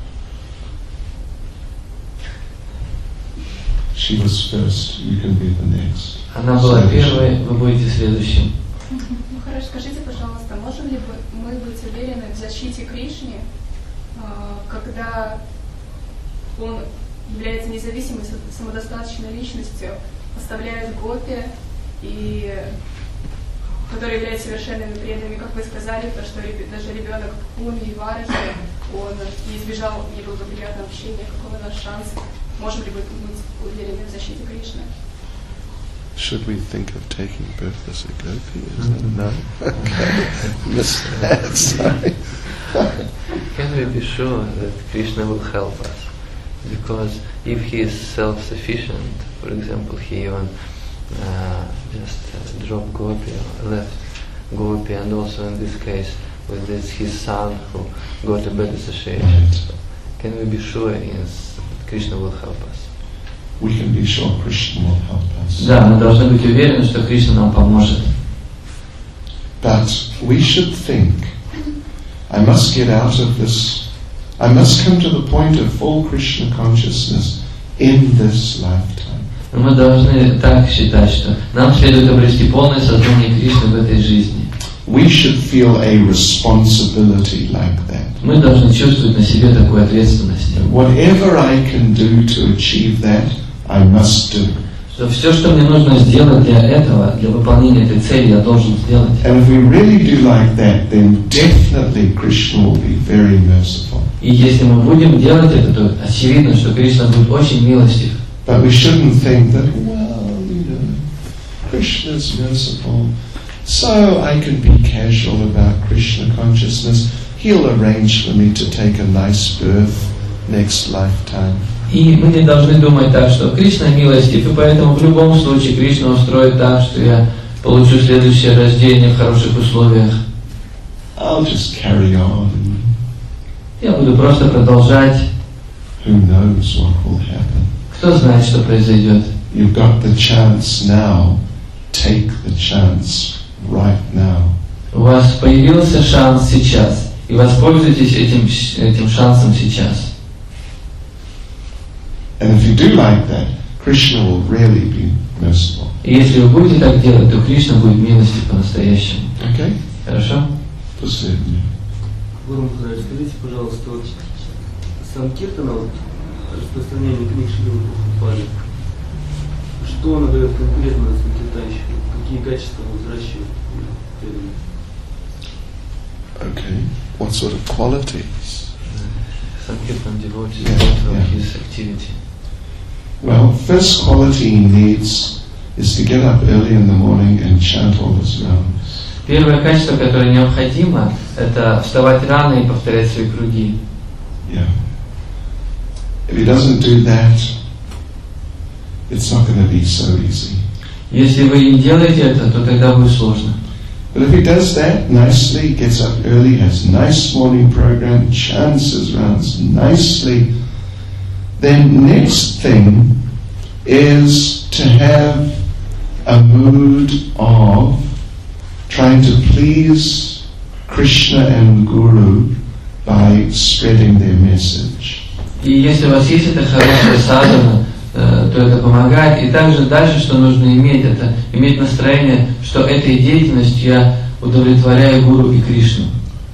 she was first, you can be the next. Она была первой, вы будете следующим. Ну хорошо, скажите, пожалуйста, можем ли мы быть уверены в защите Кришны, когда он является независимой, самодостаточной личностью, оставляет гопи, и которые являются совершенными преданными, как вы сказали, то, что даже ребенок Пуми и Варажи, он не избежал неблагоприятного общения, какой у нас шанс? Можем ли мы быть уверены в защите Кришны? Should we think of taking birth as a gopi? Is that no? Okay. Missed that, sorry. Can we be sure that Krishna will help us? Because if he is self-sufficient, for example, he even uh, just uh, dropped gopi or left gopi, and also in this case with this his son who got a bad association. Right. Can we be sure is that Krishna will help us? We can be sure Krishna will help us. Да, мы должны быть уверены, что Кришна нам поможет. But we should think, I must get out of this, I must come to the point of full Krishna consciousness in this lifetime. Но мы должны так считать, что нам следует обрести полное сознание Кришны в этой жизни. We should feel a responsibility like that. Мы должны чувствовать на себе такую ответственность. Whatever I can do to achieve that, I must do. Что все, что мне нужно сделать для этого, для выполнения этой цели, я должен сделать. And if we really do like that, then definitely Krishna will be very merciful. И если мы будем делать это, то очевидно, что Кришна будет очень милостив. But we shouldn't think that, well, you know, Krishna's merciful, so I can be casual about Krishna consciousness. He'll arrange for me to take a nice birth next lifetime. И мы не должны думать так, что Кришна милостив, и поэтому в любом случае Кришна устроит так, что я получу следующее рождение в хороших условиях. I'll just carry on. Я буду просто продолжать. Who knows what will happen? Кто знает, что произойдет? You've got the chance now. Take the chance right now. У вас появился шанс сейчас, и воспользуйтесь этим, этим шансом сейчас. And if you do like that, Krishna will really be merciful. И если вы будете так делать, то Кришна будет милостив по-настоящему. Okay? Хорошо? Последнее. Гуру Махарадж, скажите, пожалуйста, вот Санкиртана, вот, распространение книг Шрилы Прабхупады, что оно дает конкретно санкиртанщику? Какие качества возвращают? Okay. What sort of qualities? Sankirtan devotees Yeah, of yeah. his activity. Well, first quality he needs is to get up early in the morning and chant all his rounds. Первое качество, которое необходимо, это вставать рано и повторять свои круги. Yeah. If he doesn't do that, it's not going to be so easy. Если вы не делаете это, то тогда будет сложно. But if he does that nicely, gets up early, has nice morning program, chants his rounds nicely, then next thing is to have a mood of trying to please Krishna and Guru by spreading their message. И если у вас есть эта хорошая садхана, то это помогает. И также дальше, что нужно иметь, это иметь настроение, что этой деятельностью я удовлетворяю Гуру и Кришну.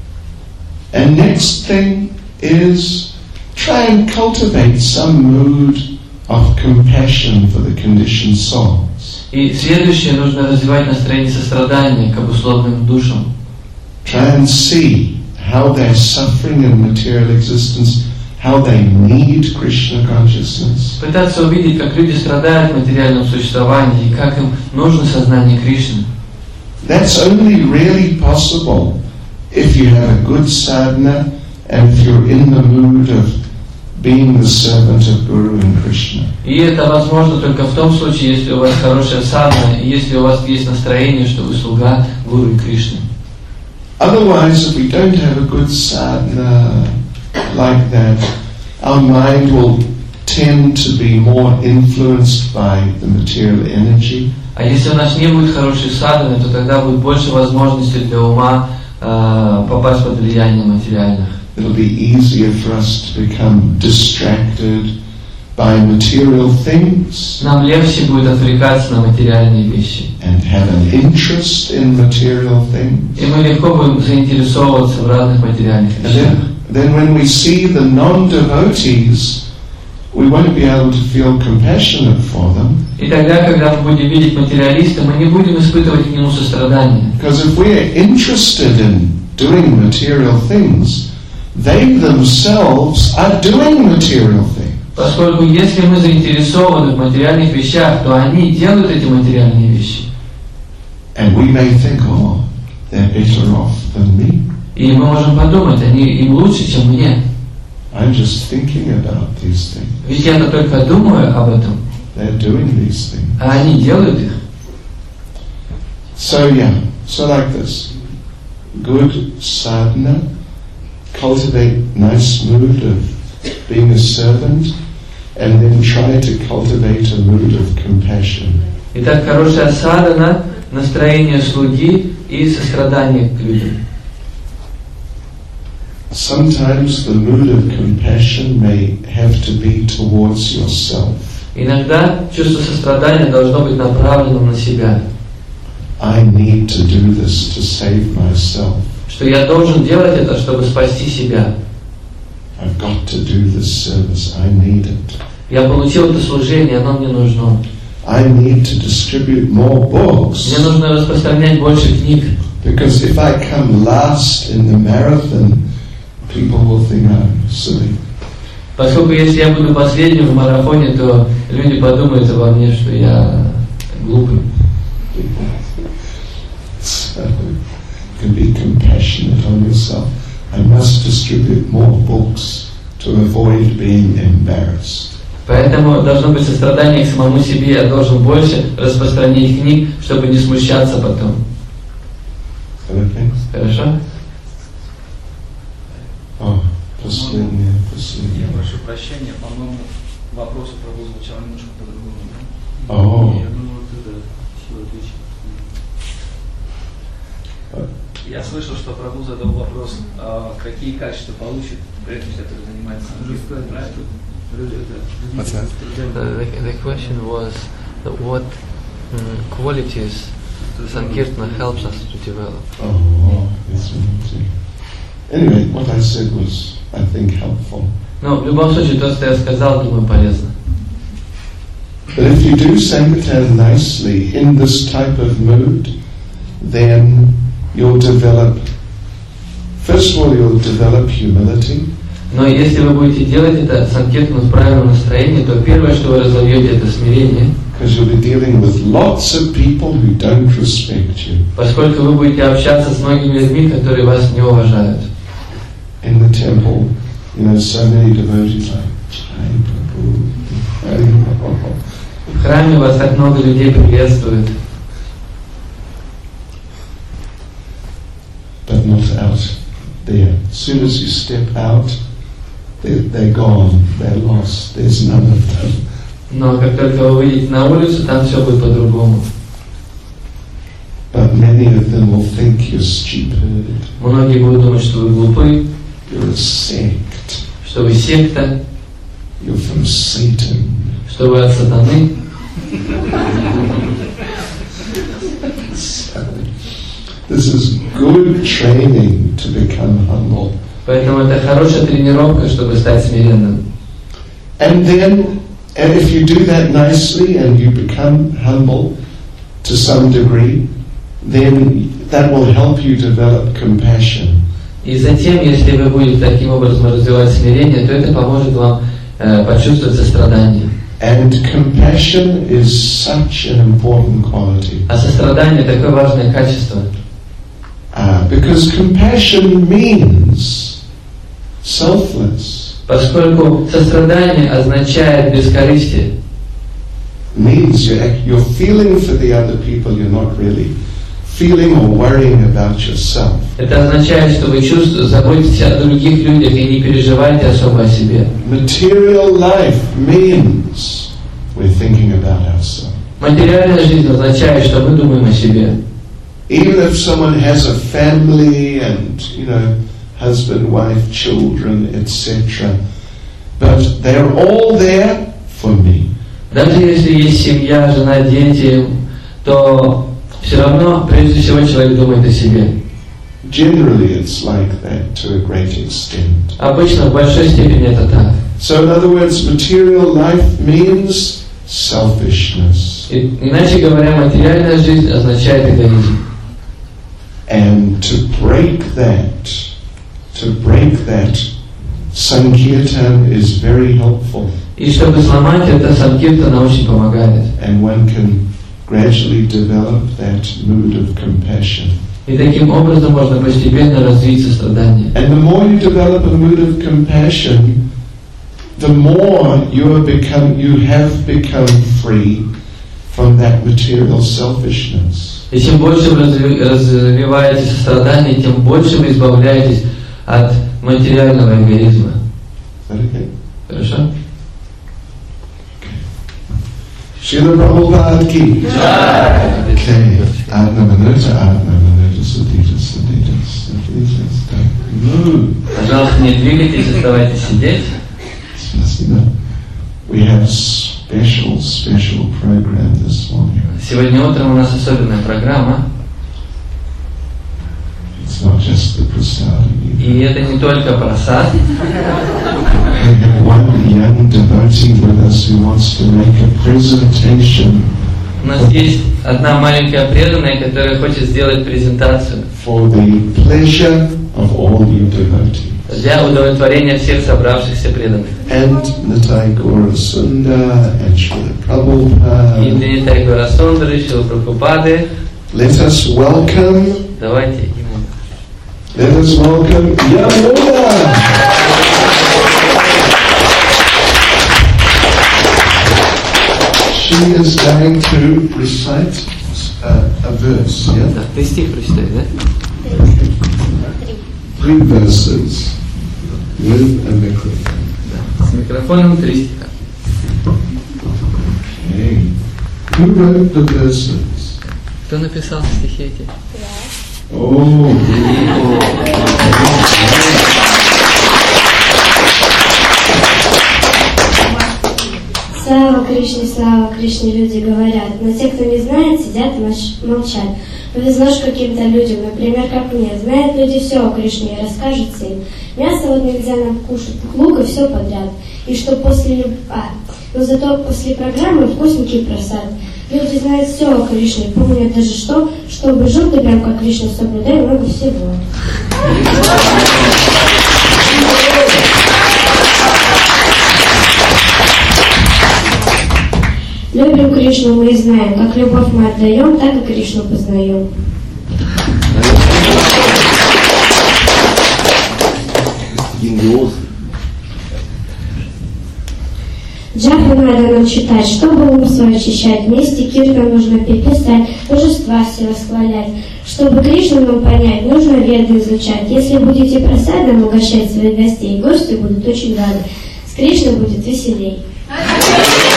And next thing is try and cultivate some mood of compassion for the conditioned souls. И следующее, нужно развивать настроение сострадания к обусловленным душам. Try and see how they're suffering in material existence, how they need Krishna consciousness. Пытаться увидеть, как люди страдают в материальном существовании и как им нужно сознание Кришны. That's only really possible if you have a good sadhana and if you're in the mood of being the servant of Guru and Krishna. И это возможно только в том случае, если у вас хорошая садхана, и если у вас есть настроение, что вы слуга Гуру и Кришны. Otherwise, if we don't have a good sadhana like that, our mind will tend to be more influenced by the material energy. А если у нас не будет хорошей садханы, то тогда будет больше возможностей для ума э, попасть под влияние материальных. It'll be easier for us to become distracted by material things Нам легче будет отвлекаться на материальные вещи. and have an interest in material things. И мы легко будем заинтересовываться в разных материальных And вещах. then, then when we see the non-devotees, we won't be able to feel compassionate for them. И тогда, когда мы будем видеть материалиста, мы не будем испытывать к нему сострадания. Because if we're interested in doing material things, they themselves are doing material things. Поскольку если мы заинтересованы в материальных вещах, то они делают эти материальные вещи. And we may think, oh, they're better off than me. И мы можем подумать, они им лучше, чем мне. I'm just thinking about these things. Ведь я-то только думаю об этом, They're doing these things. а они делают их. So yeah, so like this. Good sadhana, cultivate nice mood of being a servant, and then try to cultivate a mood of compassion. Итак, хорошая садхана, настроение слуги и сострадание к людям. Sometimes the mood of compassion may have to be towards yourself. Иногда чувство сострадания должно быть направленным на себя. I need to do this to save myself. Что я должен делать это, чтобы спасти себя. I've got to do this service. I need it. Я получил это служение, оно мне нужно. I need to distribute more books. Мне нужно распространять больше книг. Because if I come last in the marathon, people will think I'm silly. Поскольку если я буду последним в марафоне, то люди подумают обо мне, что я глупый. So you can be compassionate on yourself. I must distribute more books to avoid being embarrassed. Поэтому должно быть сострадание к самому себе. Я должен больше распространить книг, чтобы не смущаться потом. Okay? Хорошо? О, последнее, Я последнее. прошу прощения, по-моему, вопрос у Прабху звучал немножко по-другому. Да? О, Я думал, ты да, все отвечу. Я слышал, что Прабху задал вопрос, а какие качества получит преданный, который занимается Рассказывай, правильно? What's that? The, the, the question was uh, what um, qualities Sankirtana helps us to develop. Oh, yes, anyway, what I said was, I think, helpful. Но в любом случае, то, что я сказал, думаю, полезно. But if you do Sankirtan nicely in this type of mood, then you'll develop, first of all, you'll develop humility. Но если вы будете делать это санкиртану в правильном настроении, то первое, что вы разовьете, это смирение. Because you'll be dealing with lots of people who don't respect you. Поскольку вы будете общаться с многими людьми, которые вас не уважают. In the temple, you know, so many devotees like, Jai Prabhu, Jai Prabhu. В храме вас так много людей приветствует. But not out there. As soon as you step out, they're, they're gone, they're lost, there's none of them. Но как только вы выйдете на улицу, там все будет по-другому. But many of them will think you're stupid. Многие будут думать, что вы глупы, You're a sect. что вы секта, You're from Satan. что вы от сатаны. So, this is good training to become humble. Поэтому это хорошая тренировка, чтобы стать смиренным. And then, and if you do that nicely and you become humble to some degree, then that will help you develop compassion. И затем, если вы будете таким образом развивать смирение, то это поможет вам э, почувствовать сострадание. And compassion is such an important quality. А сострадание такое важное качество. Uh, because compassion means selfless. Поскольку сострадание означает бескорыстие. Means you're, you're feeling for the other people, you're not really feeling or worrying about yourself. Это означает, что вы чувствуете, заботитесь о других людях и не переживаете особо о себе. Material life means we're thinking about ourselves. Материальная жизнь означает, что мы думаем о себе. Even if someone has a family and, you know, husband, wife, children, et cetera, but they're all there for me. Даже если есть семья, жена, дети, то все равно, прежде всего, человек думает о себе. Generally, it's like that to a great extent. Обычно в большой степени это так. So, in other words, material life means selfishness. И, иначе говоря, материальная жизнь означает эгоизм. And to break that, to break that, Sankirtan is very helpful. И чтобы сломать это, санкиртана очень помогает. And one can gradually develop that mood of compassion. И таким образом можно постепенно развить сострадание. And the more you develop a mood of compassion, the more you are become, you have become free from that material selfishness. И чем больше вы развиваете сострадание, тем больше вы избавляетесь от материального эгоизма. Is that okay? Хорошо? Srila Prabhupada ki. Okay. Adna Manuta, Adna Manuta, Sadhita, Sadhita, Sadhita, Sadhita. Пожалуйста, не двигайтесь, оставайтесь сидеть. We have special, special program this morning. Сегодня утром у нас особенная программа. It's not just the prasad. И это не только прасад. We have one young devotee with us who wants to make a presentation. У нас есть одна маленькая преданная, которая хочет сделать презентацию. For the pleasure of all you devotees. Для удовлетворения всех собравшихся преданных. And Nitai Gaura Sundar and Srila Prabhupada. И для Нитай Гора Сундры, Шрила Прабхупады. Let us welcome. Давайте ему. Let us welcome Yamuna. She is going to recite a, a verse. Yeah. Да, ты стих прочитай, да? Three verses with a microphone. Да. С микрофоном три стиха. Okay. Who wrote the verses? Кто написал стихи эти? Oh. Слава Кришне, слава Кришне, люди говорят, но те, кто не знает, сидят и молчат. повезло ж каким-то людям, например, как мне. Знают люди все о Кришне и расскажут им. Мясо вот нельзя нам кушать, лук и все подряд. И что после... А, но зато после программы вкусненький просад. Люди знают все о Кришне, помнят даже что, чтобы жил ты прям как Кришна, соблюдай много всего. Любим Кришну мы и знаем, как любовь мы отдаем, так и Кришну познаем. Джапу надо нам читать, чтобы ум свой очищать. Вместе киртан нужно писать, божества все восхвалять. Чтобы Кришну нам понять, нужно веды изучать. Если будете просадом угощать своих гостей, гости будут очень рады. С Кришной будет веселей.